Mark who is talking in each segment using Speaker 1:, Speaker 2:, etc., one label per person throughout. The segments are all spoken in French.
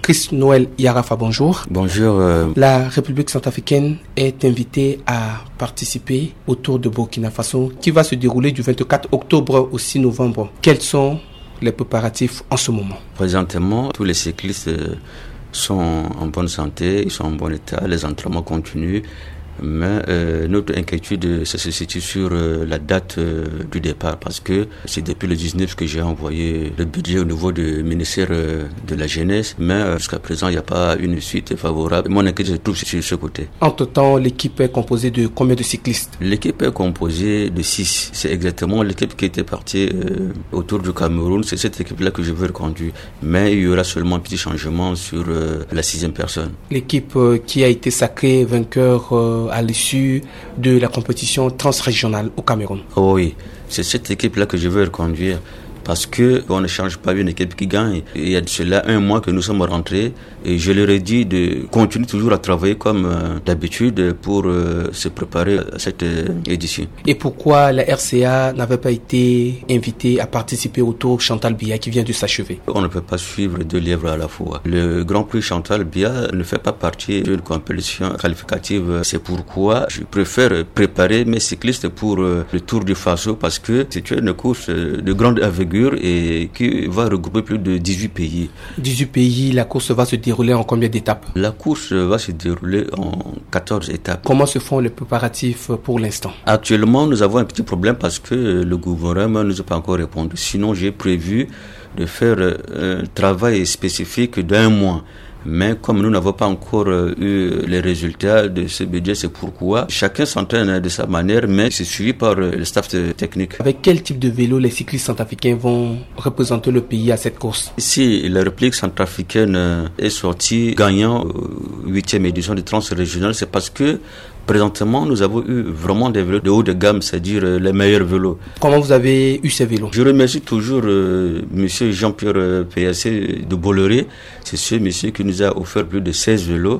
Speaker 1: Chris Noël Yarafa, bonjour.
Speaker 2: Bonjour.
Speaker 1: La République centrafricaine est invitée à participer au Tour de Burkina Faso qui va se dérouler du 24 octobre au 6 novembre. Quels sont les préparatifs en ce moment?
Speaker 2: Présentement, tous les cyclistes sont en bonne santé, ils sont en bon état, les entraînements continuent. Mais notre inquiétude se situe sur la date du départ parce que c'est depuis le 19 que j'ai envoyé le budget au niveau du ministère de la Jeunesse, mais jusqu'à présent il n'y a pas une suite favorable. Mon inquiétude se trouve sur ce côté.
Speaker 1: Entre-temps, l'équipe est composée de combien de cyclistes?
Speaker 2: L'équipe est composée de 6. C'est exactement l'équipe qui était partie autour du Cameroun. C'est cette équipe-là que je veux reconduire. Mais il y aura seulement un petit changement sur la 6e personne.
Speaker 1: L'équipe qui a été sacrée vainqueur à l'issue de la compétition transrégionale au Cameroun.
Speaker 2: Oh oui, c'est cette équipe-là que je veux reconduire parce que on ne change pas une équipe qui gagne. Il y a de cela 1 mois que nous sommes rentrés et je leur ai dit de continuer toujours à travailler comme d'habitude pour se préparer à cette édition.
Speaker 1: Et pourquoi la RCA n'avait pas été invitée à participer au Tour Chantal Biya qui vient de s'achever?
Speaker 2: On ne peut pas suivre 2 lièvres à la fois. Le Grand Prix Chantal Biya ne fait pas partie d'une compétition qualificative. C'est pourquoi je préfère préparer mes cyclistes pour le Tour du Faso parce que c'est une course de grande envergure et qui va regrouper plus de 18 pays. 18
Speaker 1: pays, la course va se dérouler en combien d'étapes?
Speaker 2: La course va se dérouler en 14 étapes.
Speaker 1: Comment se font les préparatifs pour l'instant?
Speaker 2: Actuellement, nous avons un petit problème parce que le gouvernement ne nous a pas encore répondu. Sinon, j'ai prévu de faire un travail spécifique d'1 mois. Mais comme nous n'avons pas encore eu les résultats de ce budget, c'est pourquoi chacun s'entraîne de sa manière, mais c'est suivi par le staff technique.
Speaker 1: Avec quel type de vélo les cyclistes centrafricains vont représenter le pays à cette course?
Speaker 2: Si la République centrafricaine est sortie gagnant 8e édition du transrégional, c'est parce que présentement, nous avons eu vraiment des vélos de haut de gamme, c'est-à-dire les meilleurs vélos.
Speaker 1: Comment vous avez eu ces vélos?
Speaker 2: Je remercie toujours monsieur Jean-Pierre PAC de Bolloré. C'est ce monsieur qui nous a offert plus de 16 vélos.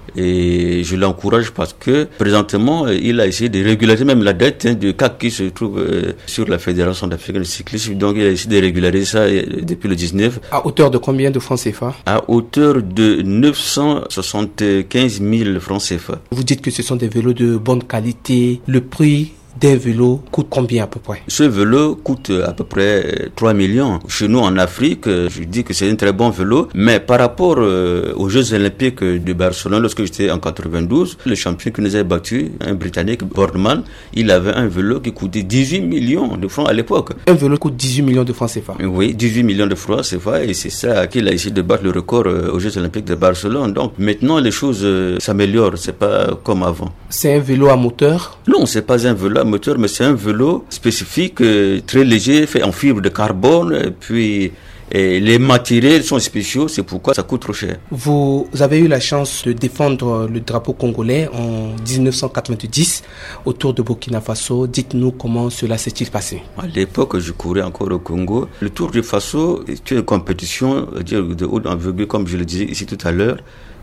Speaker 2: Et je l'encourage parce que présentement, il a essayé de régulariser même la dette du CAC qui se trouve sur la Fédération d'Afrique de cyclisme. Donc, il a essayé de régulariser ça depuis le 19.
Speaker 1: À hauteur de combien de francs CFA?
Speaker 2: À hauteur de 975 000 francs CFA.
Speaker 1: Vous dites que ce sont des vélos de bonne qualité. Le prix d'un vélo coûte combien à peu près?
Speaker 2: Ce vélo coûte à peu près 3 millions. Chez nous en Afrique, je dis que c'est un très bon vélo, mais par rapport aux Jeux Olympiques de Barcelone, lorsque j'étais en 92, le champion qui nous a battu, un Britannique, Boardman, il avait un vélo qui coûtait 18 millions de francs à l'époque.
Speaker 1: Un vélo coûte 18 millions de francs CFA?
Speaker 2: Oui, 18 millions de francs CFA, et c'est ça qu'il a essayé de battre le record aux Jeux Olympiques de Barcelone. Donc maintenant, les choses s'améliorent, c'est pas comme avant.
Speaker 1: C'est un vélo à moteur?
Speaker 2: Non, c'est pas un vélo à moteur, mais c'est un vélo spécifique, très léger, fait en fibre de carbone, puis les matériels sont spéciaux, c'est pourquoi ça coûte trop cher.
Speaker 1: Vous avez eu la chance de défendre le drapeau congolais en 1990 au Tour de Burkina Faso. Dites-nous comment cela s'est-il passé?
Speaker 2: À l'époque, je courais encore au Congo. Le Tour du Faso est une compétition de haute envergure, comme je le disais ici tout à l'heure.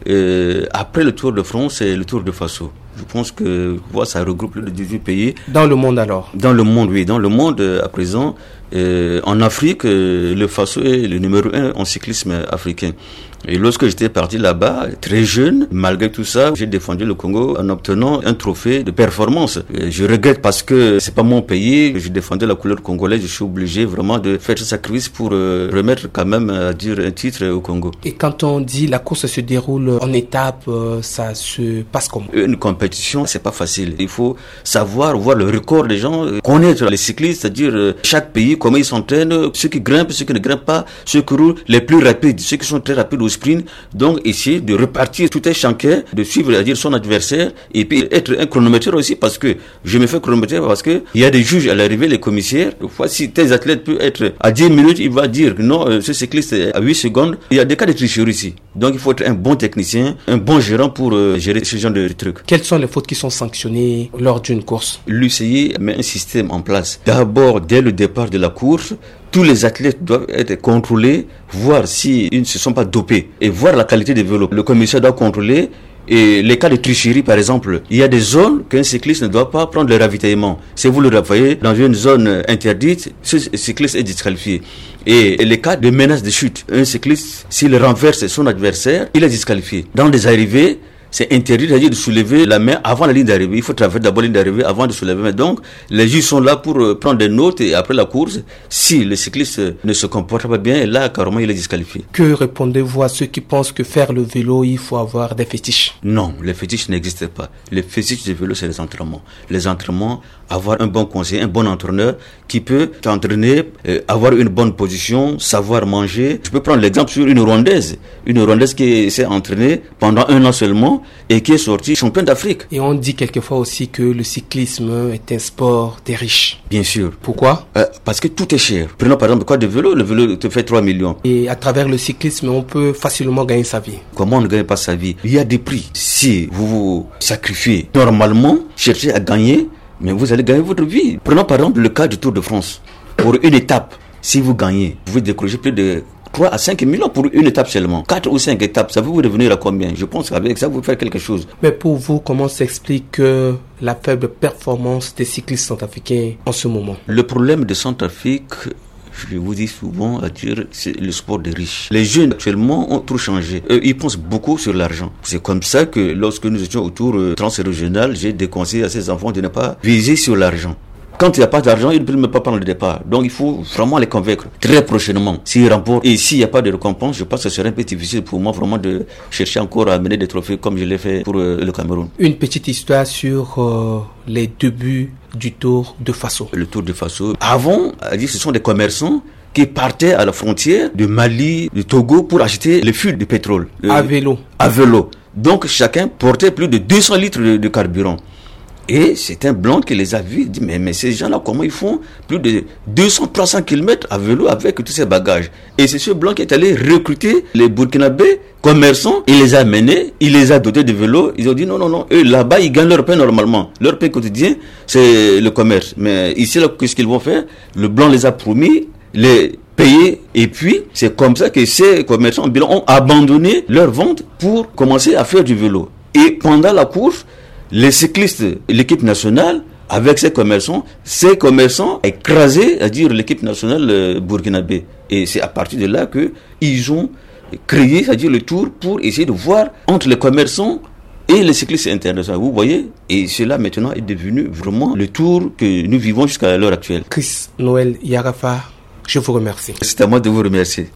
Speaker 2: Après le Tour de France, c'est le Tour de Faso. Je pense que ça regroupe plus de 18 pays.
Speaker 1: Dans le monde alors?
Speaker 2: Dans le monde, oui. Dans le monde, à présent, en Afrique, le Faso est le numéro 1 en cyclisme africain. Et lorsque j'étais parti là-bas, très jeune, malgré tout ça, j'ai défendu le Congo en obtenant un trophée de performance. Je regrette parce que c'est pas mon pays, je défendais la couleur congolaise, je suis obligé vraiment de faire ce sacrifice pour remettre quand même à dire un titre au Congo.
Speaker 1: Et quand on dit la course se déroule en étapes, ça se passe comment?
Speaker 2: Une compétition, c'est pas facile. Il faut savoir, voir le record des gens, connaître les cyclistes, c'est-à-dire chaque pays, comment ils s'entraînent, ceux qui grimpent, ceux qui ne grimpent pas, ceux qui roulent, les plus rapides, ceux qui sont très rapides au sprint. Donc essayer de repartir tout un chacun, de suivre, c'est-à-dire son adversaire, et puis être un chronométreur aussi, parce que je me fais chronométrer parce que il y a des juges à l'arrivée, les commissaires. Fois si tes athlètes peuvent être à 10 minutes, il va dire non, ce cycliste est à 8 secondes. Il y a des cas de tricherie ici. Donc il faut être un bon technicien, un bon gérant pour gérer ce genre de trucs.
Speaker 1: Quelles sont les fautes qui sont sanctionnées lors d'une course?
Speaker 2: L'UCI met un système en place. D'abord, dès le départ de la course, tous les athlètes doivent être contrôlés, voir s'ils ne se sont pas dopés et voir la qualité des vélos. Le commissaire doit contrôler Et les cas de tricherie, par exemple, il y a des zones qu'un cycliste ne doit pas prendre le ravitaillement. Si vous le voyez dans une zone interdite, ce cycliste est disqualifié. Et les cas de menace de chute, un cycliste, s'il renverse son adversaire, il est disqualifié. Dans les arrivées, c'est interdit, c'est-à-dire de soulever la main avant la ligne d'arrivée. Il faut traverser d'abord la ligne d'arrivée avant de soulever la main. Donc, les juges sont là pour prendre des notes et après la course, si le cycliste ne se comporte pas bien, là, carrément, il est disqualifié.
Speaker 1: Que répondez-vous à ceux qui pensent que faire le vélo, il faut avoir des fétiches?
Speaker 2: Non, les fétiches n'existent pas. Les fétiches du vélo, c'est les entraînements. Les entraînements, avoir un bon conseiller, un bon entraîneur qui peut t'entraîner, avoir une bonne position, savoir manger. Je peux prendre l'exemple sur une Rwandaise qui s'est entraînée pendant 1 an seulement et qui est sortie championne d'Afrique.
Speaker 1: Et on dit quelquefois aussi que le cyclisme est un sport des riches.
Speaker 2: Bien sûr.
Speaker 1: Pourquoi?
Speaker 2: Parce que tout est cher. Prenons par exemple le cas du vélo. Le vélo te fait 3 millions.
Speaker 1: Et à travers le cyclisme, on peut facilement gagner sa vie.
Speaker 2: Comment on ne gagne pas sa vie? Il y a des prix. Si vous vous sacrifiez, normalement, cherchez à gagner, mais vous allez gagner votre vie. Prenons par exemple le cas du Tour de France. Pour une étape, si vous gagnez, vous pouvez décrocher plus de 3 à 5 millions pour une étape seulement. 4 ou 5 étapes, ça va vous revenir à combien? Je pense qu'avec ça, vous faites quelque chose.
Speaker 1: Mais pour vous, comment s'explique la faible performance des cyclistes centrafricains en ce moment?
Speaker 2: Le problème de Centrafrique, je vous dis souvent à dire, c'est le sport des riches. Les jeunes actuellement ont tout changé. Eux, ils pensent beaucoup sur l'argent. C'est comme ça que lorsque nous étions au Tour transrégional, j'ai déconseillé à ces enfants de ne pas viser sur l'argent. Quand il n'y a pas d'argent, ils ne peuvent même pas prendre le départ. Donc il faut vraiment les convaincre très prochainement. S'ils remportent et s'il n'y a pas de récompense, je pense que ce serait un peu difficile pour moi vraiment de chercher encore à amener des trophées comme je l'ai fait pour le Cameroun.
Speaker 1: Une petite histoire sur les débuts du Tour de Faso.
Speaker 2: Le Tour de Faso, avant, ce sont des commerçants qui partaient à la frontière de Mali, de Togo pour acheter le fût de pétrole.
Speaker 1: À vélo.
Speaker 2: À vélo. Donc chacun portait plus de 200 litres de carburant. Et c'est un blanc qui les a vus, il dit mais ces gens-là, comment ils font plus de 200-300 km à vélo avec tous ces bagages? Et c'est ce blanc qui est allé recruter les Burkinabés commerçants, il les a amenés, il les a dotés de vélos, ils ont dit non, eux là-bas ils gagnent leur pain normalement, leur pain quotidien c'est le commerce. Mais ici là, qu'est-ce qu'ils vont faire? Le blanc les a promis, les payer, et puis c'est comme ça que ces commerçants ont abandonné leur vente pour commencer à faire du vélo. Et pendant la course, les cyclistes, l'équipe nationale, avec ces commerçants écrasé, c'est-à-dire l'équipe nationale burkinabé. Et c'est à partir de là qu'ils ont créé, c'est-à-dire le Tour, pour essayer de voir entre les commerçants et les cyclistes internationaux. Vous voyez? Et cela maintenant est devenu vraiment le Tour que nous vivons jusqu'à l'heure actuelle.
Speaker 1: Chris Noël Yarafa, je vous remercie.
Speaker 2: C'est à moi de vous remercier.